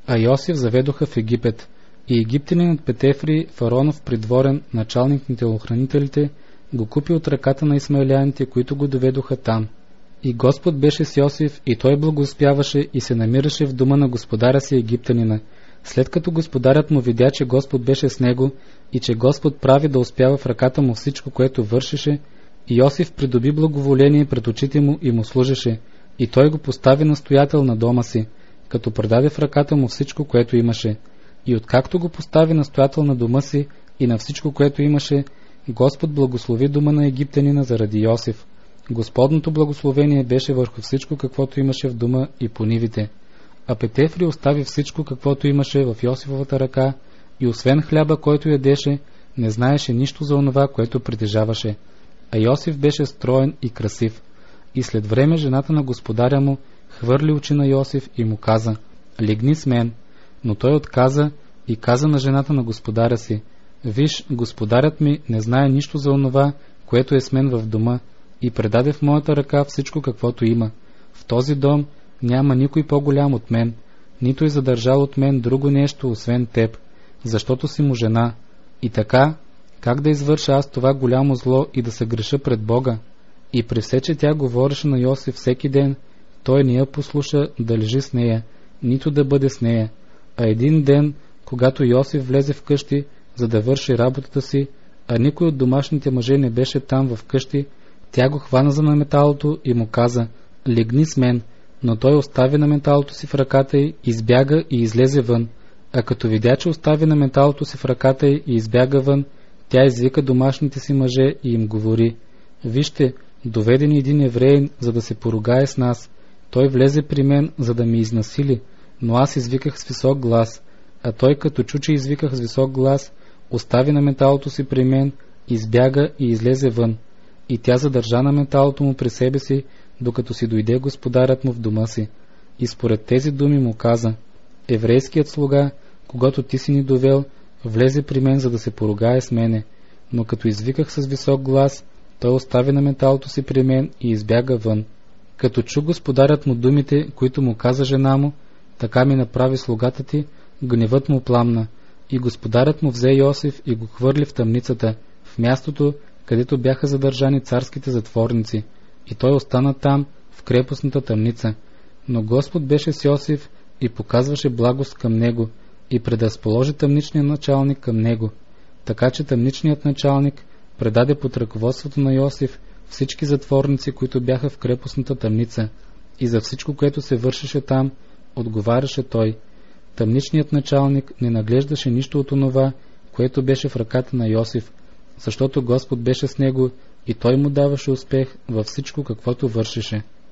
А Йосиф заведоха в Египет. И египтянинът Петефри, фараонов придворен, началник на телохранителите, го купи от ръката на исмаеляните, които го доведоха там. И Господ беше с Йосиф, и той благоуспяваше и се намираше в дома на господаря си египтянина. След като господарят му видя, че Господ беше с него и че Господ прави да успява в ръката му всичко, което вършеше, Йосиф придоби благоволение пред очите му и му служеше, и той го постави настоятел на дома си, като предаде в ръката му всичко, което имаше. И откакто го постави настоятел на дома си и на всичко, което имаше, Господ благослови дома на египтянина заради Йосиф. Господното благословение беше върху всичко, каквото имаше в дома и по нивите. А Петефри остави всичко, каквото имаше в Йосифовата ръка, и освен хляба, който ядеше, не знаеше нищо за онова, което притежаваше. А Йосиф беше строен и красив. И след време жената на господаря му хвърли очи на Йосиф и му каза: легни с мен. Но той отказа и каза на жената на господаря си: виж, господарят ми не знае нищо за онова, което е с мен в дома, и предаде в моята ръка всичко, каквото има. В този дом няма никой по-голям от мен, нито е задържал от мен друго нещо, освен теб, защото си му жена. И така, как да извърша аз това голямо зло и да се греша пред Бога? И при все, че тя говореше на Йосиф всеки ден, той не я послуша да лежи с нея, нито да бъде с нея. А един ден, когато Йосиф влезе в къщи, за да върши работата си, а никой от домашните мъже не беше там в къщи, тя го хвана за наметалото и му каза: легни с мен. Но той остави наметалото си в ръката й, избяга и излезе вън. А като видя, че остави наметалото си в ръката й и избяга вън, тя извика домашните си мъже и им говори: вижте, доведе ни един евреин, за да се поругае с нас. Той влезе при мен, за да ми изнасили, но аз извиках с висок глас. А той, като чу, че извиках с висок глас, остави наметалото си при мен, избяга и излезе вън. И тя задържа наметалото му при себе си, докато си дойде господарят му в дома си. И според тези думи му каза: еврейският слуга, когато ти си ни довел, влезе при мен, за да се поругае с мене. Но като извиках с висок глас, той остави наметалото си при мен и избяга вън. Като чу господарят му думите, които му каза жена му: така ми направи слугата ти, гневът му пламна. И господарят му взе Йосиф и го хвърли в тъмницата, в мястото, където бяха задържани царските затворници. И той остана там, в крепостната тъмница. Но Господ беше с Йосиф и показваше благост към него, и предразположи тъмничния началник към него. Така че тъмничният началник предаде под ръководството на Йосиф всички затворници, които бяха в крепостната тъмница, и за всичко, което се вършеше там, отговаряше той. Тъмничният началник не наглеждаше нищо от онова, което беше в ръката на Йосиф, защото Господ беше с него и той му даваше успех във всичко, каквото вършеше.